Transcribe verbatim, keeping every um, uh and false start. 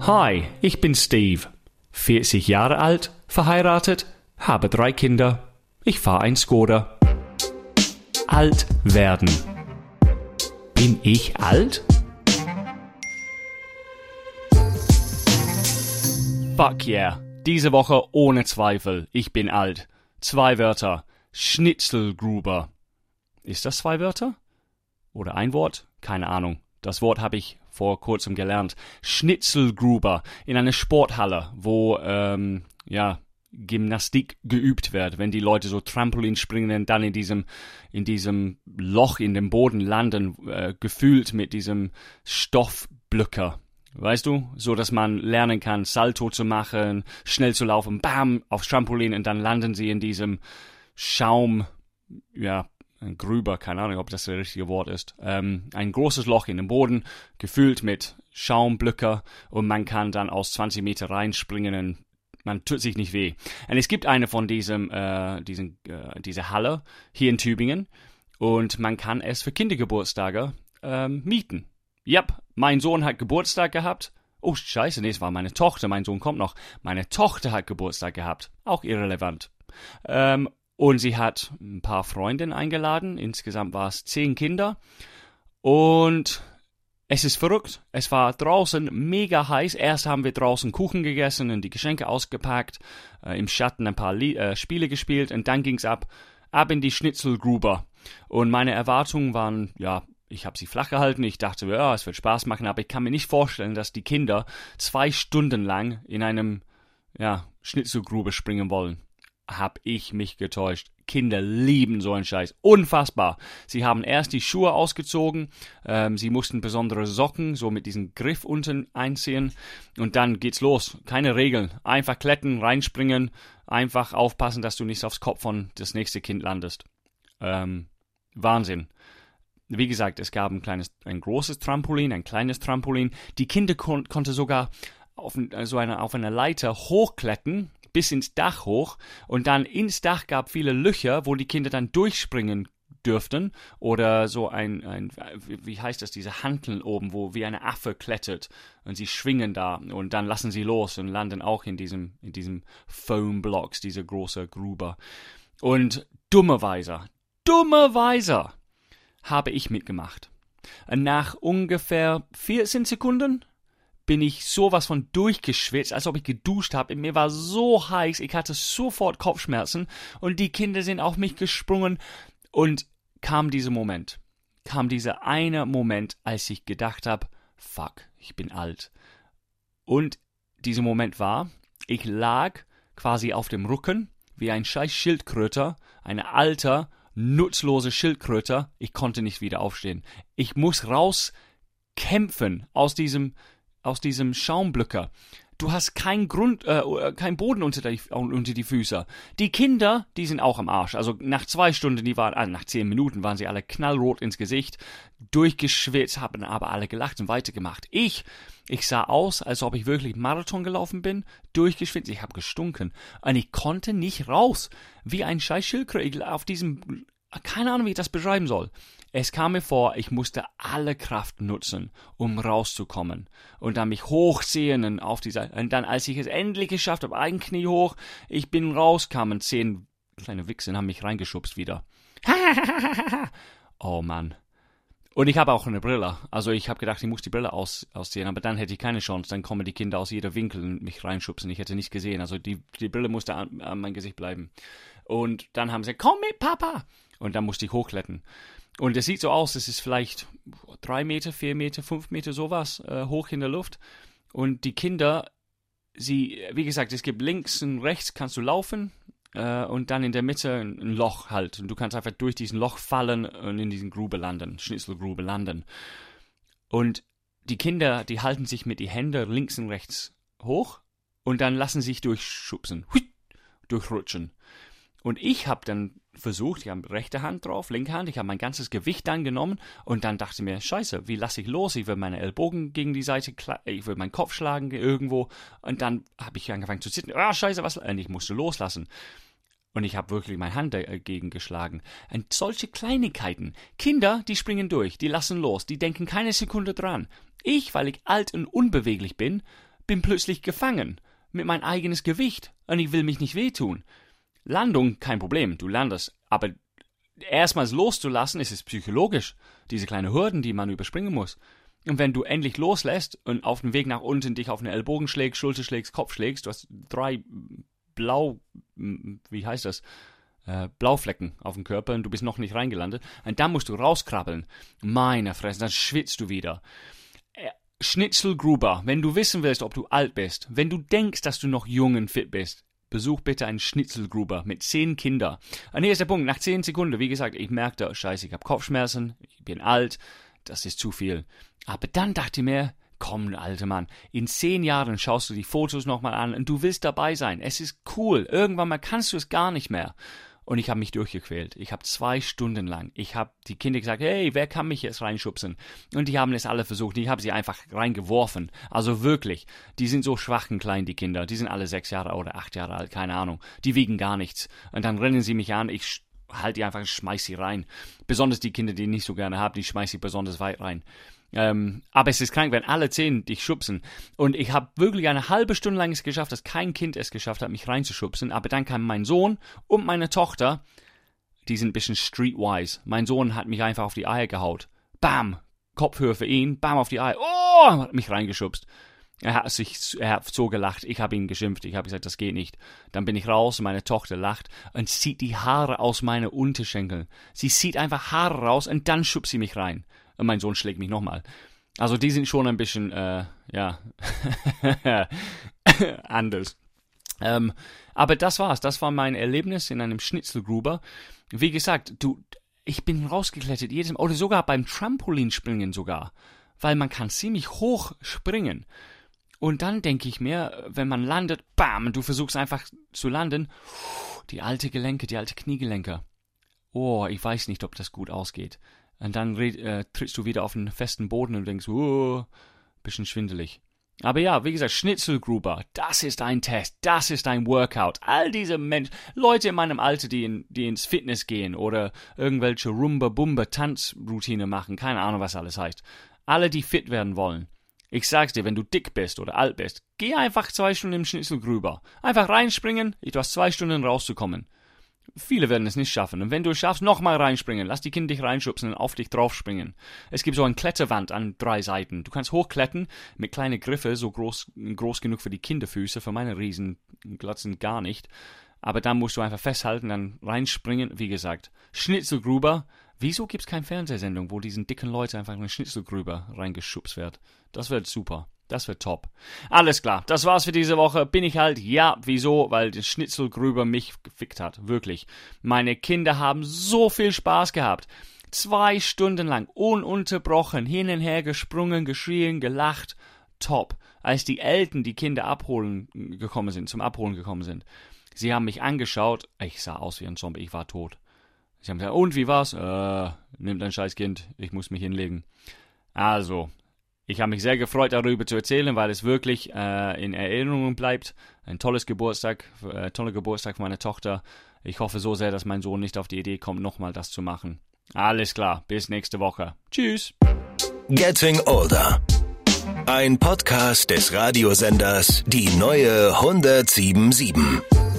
Hi, ich bin Steve, vierzig Jahre alt, verheiratet, habe drei Kinder. Ich fahre ein Skoda. Alt werden. Bin ich alt? Fuck yeah, diese Woche ohne Zweifel, ich bin alt. Zwei Wörter, Schnitzelgruber. Ist das zwei Wörter? Oder ein Wort? Keine Ahnung. Das Wort habe ich vor kurzem gelernt. Schnitzelgruber in einer Sporthalle, wo ähm, ja Gymnastik geübt wird, wenn die Leute so Trampolin springen und dann in diesem in diesem Loch in dem Boden landen, äh, gefüllt mit diesem Stoffblöcker. Weißt du, so dass man lernen kann, Salto zu machen, schnell zu laufen, bam, aufs Trampolin und dann landen sie in diesem Schaum, ja, ein Grüber, keine Ahnung, ob das das richtige Wort ist. Ähm, ein großes Loch in dem Boden, gefüllt mit Schaumblöcker und man kann dann aus zwanzig Meter reinspringen und man tut sich nicht weh. Und es gibt eine von diesem, äh, diesen, äh, diese Halle hier in Tübingen und man kann es für Kindergeburtstage ähm, mieten. Yep, mein Sohn hat Geburtstag gehabt. Oh, scheiße, nee, es war meine Tochter, mein Sohn kommt noch. Meine Tochter hat Geburtstag gehabt. Auch irrelevant. Ähm, Und sie hat ein paar Freundinnen eingeladen. Insgesamt war es zehn Kinder. Und es ist verrückt. Es war draußen mega heiß. Erst haben wir draußen Kuchen gegessen und die Geschenke ausgepackt, äh, im Schatten ein paar Lie- äh, Spiele gespielt und dann ging's ab, ab in die Schnitzelgruber. Und meine Erwartungen waren, ja, ich habe sie flach gehalten. Ich dachte, ja, es wird Spaß machen, aber ich kann mir nicht vorstellen, dass die Kinder zwei Stunden lang in einem, ja, Schnitzelgrube springen wollen. Hab ich mich getäuscht. Kinder lieben so einen Scheiß. Unfassbar. Sie haben erst die Schuhe ausgezogen, ähm, sie mussten besondere Socken, so mit diesem Griff unten einziehen und dann geht's los. Keine Regeln. Einfach klettern, reinspringen, einfach aufpassen, dass du nicht aufs Kopf von das nächste Kind landest. Ähm, Wahnsinn. Wie gesagt, es gab ein kleines, ein großes Trampolin, ein kleines Trampolin. Die Kinder kon- konnten sogar auf, so eine, auf einer Leiter hochklettern, bis ins Dach hoch und dann ins Dach gab viele Löcher, wo die Kinder dann durchspringen dürften oder so ein, ein wie heißt das, diese Hanteln oben, wo wie eine Affe klettert und sie schwingen da und dann lassen sie los und landen auch in diesem, in diesem Foam Blocks, diese große Grube. Und dummerweise, dummerweise habe ich mitgemacht. Nach ungefähr vierzehn Sekunden bin ich sowas von durchgeschwitzt, als ob ich geduscht habe. Mir war so heiß, ich hatte sofort Kopfschmerzen und die Kinder sind auf mich gesprungen und kam dieser Moment, kam dieser eine Moment, als ich gedacht habe, fuck, ich bin alt. Und dieser Moment war, ich lag quasi auf dem Rücken wie ein scheiß Schildkröte, eine alte, nutzlose Schildkröte. Ich konnte nicht wieder aufstehen. Ich muss rauskämpfen aus diesem aus diesem Schaumblöcker. Du hast keinen Grund, äh, keinen Boden unter die, unter die Füße. Die Kinder, die sind auch am Arsch. Also nach zwei Stunden, die waren, also nach zehn Minuten waren sie alle knallrot ins Gesicht, durchgeschwitzt, haben aber alle gelacht und weitergemacht. Ich, ich sah aus, als ob ich wirklich Marathon gelaufen bin, durchgeschwitzt, ich habe gestunken. Und ich konnte nicht raus, wie ein scheiß Schildkröte auf diesem, keine Ahnung, wie ich das beschreiben soll. Es kam mir vor, ich musste alle Kraft nutzen, um rauszukommen. Und dann mich hochziehen und auf dieser, und dann, als ich es endlich geschafft habe, ein Knie hoch, ich bin raus, kamen zehn kleine Wichse und haben mich reingeschubst wieder. Oh Mann. Und ich habe auch eine Brille. Also ich habe gedacht, ich muss die Brille aus, ausziehen, aber dann hätte ich keine Chance. Dann kommen die Kinder aus jeder Winkel und mich reinschubsen. Ich hätte nicht gesehen. Also die, die Brille musste an, an mein Gesicht bleiben. Und dann haben sie, komm mit, Papa! Und dann musste ich hochklettern. Und es sieht so aus, es ist vielleicht drei Meter, vier Meter, fünf Meter sowas äh, hoch in der Luft. Und die Kinder, sie, wie gesagt, es gibt links und rechts kannst du laufen äh, und dann in der Mitte ein, ein Loch halt. Und du kannst einfach durch diesen Loch fallen und in diesen Grube landen, Schnitzelgrube landen. Und die Kinder, die halten sich mit die Hände links und rechts hoch und dann lassen sich durchschubsen, hui, durchrutschen. Und ich habe dann versucht, ich habe rechte Hand drauf, linke Hand, ich habe mein ganzes Gewicht dann genommen und dann dachte ich mir, scheiße, wie lasse ich los? Ich will meine Ellbogen gegen die Seite, ich will meinen Kopf schlagen irgendwo und dann habe ich angefangen zu zittern, ah, scheiße, was? Und ich musste loslassen. Und ich habe wirklich meine Hand dagegen geschlagen. Und solche Kleinigkeiten, Kinder, die springen durch, die lassen los, die denken keine Sekunde dran. Ich, weil ich alt und unbeweglich bin, bin plötzlich gefangen mit meinem eigenes Gewicht und ich will mich nicht wehtun. Landung, kein Problem, du landest, aber erstmals loszulassen, ist es psychologisch, diese kleinen Hürden, die man überspringen muss. Und wenn du endlich loslässt und auf dem Weg nach unten dich auf den Ellbogen schlägst, Schulter schlägst, Kopf schlägst, du hast drei blau, wie heißt das, äh, Blauflecken auf dem Körper und du bist noch nicht reingelandet, und dann musst du rauskrabbeln. Meine Fresse, dann schwitzt du wieder. Äh, Schnitzelgruber, wenn du wissen willst, ob du alt bist, wenn du denkst, dass du noch jung und fit bist, besuch bitte einen Schnitzelgruber mit zehn Kindern. Und hier ist der Punkt, nach zehn Sekunden, wie gesagt, ich merkte, scheiße, ich habe Kopfschmerzen, ich bin alt, das ist zu viel. Aber dann dachte ich mir, komm, alter Mann, in zehn Jahren schaust du die Fotos nochmal an und du willst dabei sein. Es ist cool, irgendwann mal kannst du es gar nicht mehr. Und ich habe mich durchgequält. Ich habe zwei Stunden lang, ich habe die Kinder gesagt, hey, wer kann mich jetzt reinschubsen? Und die haben es alle versucht. Ich habe sie einfach reingeworfen. Also wirklich, die sind so schwach und klein, die Kinder. Die sind alle sechs Jahre oder acht Jahre alt, keine Ahnung. Die wiegen gar nichts. Und dann rennen sie mich an, ich halte die einfach und schmeiß sie rein. Besonders die Kinder, die ich nicht so gerne habe, die schmeiß ich besonders weit rein. Ähm, aber es ist krank, wenn alle zehn dich schubsen. Und ich habe wirklich eine halbe Stunde lang es geschafft, dass kein Kind es geschafft hat, mich reinzuschubsen. Aber dann kam mein Sohn und meine Tochter, die sind ein bisschen streetwise. Mein Sohn hat mich einfach auf die Eier gehaut. Bam! Kopfhöhe für ihn, bam auf die Eier. Oh! Hat mich reingeschubst. Er hat sich, er hat so gelacht. Ich habe ihn geschimpft. Ich habe gesagt, das geht nicht. Dann bin ich raus und meine Tochter lacht und zieht die Haare aus meinen Unterschenkeln. Sie zieht einfach Haare raus und dann schubst sie mich rein. Und mein Sohn schlägt mich nochmal. Also die sind schon ein bisschen, äh, ja, anders. Ähm, aber das war's. Das war mein Erlebnis in einem Schnitzelgruber. Wie gesagt, du, ich bin rausgeklettert jedes Mal, oder sogar beim Trampolinspringen sogar, weil man kann ziemlich hoch springen. Und dann denke ich mir, wenn man landet, bam, du versuchst einfach zu landen, die alte Gelenke, die alte Kniegelenke. Oh, ich weiß nicht, ob das gut ausgeht. Und dann äh, trittst du wieder auf einen festen Boden und denkst, oh, bisschen schwindelig. Aber ja, wie gesagt, Schnitzelgruber, das ist ein Test, das ist ein Workout. All diese Menschen, Leute in meinem Alter, die, in, die ins Fitness gehen oder irgendwelche Rumba-Bumba-Tanzroutine machen, keine Ahnung, was alles heißt. Alle, die fit werden wollen. Ich sag's dir, wenn du dick bist oder alt bist, geh einfach zwei Stunden im Schnitzelgruber. Einfach reinspringen, du hast zwei Stunden rauszukommen. Viele werden es nicht schaffen. Und wenn du es schaffst, nochmal reinspringen. Lass die Kinder dich reinschubsen und auf dich draufspringen. Es gibt so eine Kletterwand an drei Seiten. Du kannst hochklettern mit kleinen Griffen, so groß, groß genug für die Kinderfüße. Für meine Riesenglatzen gar nicht. Aber dann musst du einfach festhalten, dann reinspringen. Wie gesagt, Schnitzelgruber. Wieso gibt es keine Fernsehsendung, wo diesen dicken Leute einfach in eine Schnitzelgruber reingeschubst wird? Das wird super. Das wird top. Alles klar, das war's für diese Woche. Bin ich halt, ja, wieso? Weil der Schnitzelgruber mich gefickt hat. Wirklich. Meine Kinder haben so viel Spaß gehabt. Zwei Stunden lang, ununterbrochen, hin und her gesprungen, geschrien, gelacht. Top. Als die Eltern die Kinder abholen gekommen sind, zum Abholen gekommen sind, sie haben mich angeschaut. Ich sah aus wie ein Zombie, ich war tot. Sie haben gesagt, und wie war's? Äh, nimm dein scheiß Kind, ich muss mich hinlegen. Also, ich habe mich sehr gefreut, darüber zu erzählen, weil es wirklich äh, in Erinnerung bleibt. Ein tolles Geburtstag, äh, toller Geburtstag für meine Tochter. Ich hoffe so sehr, dass mein Sohn nicht auf die Idee kommt, nochmal das zu machen. Alles klar, bis nächste Woche. Tschüss. Getting Older. Ein Podcast des Radiosenders Die Neue hundertsieben Komma sieben.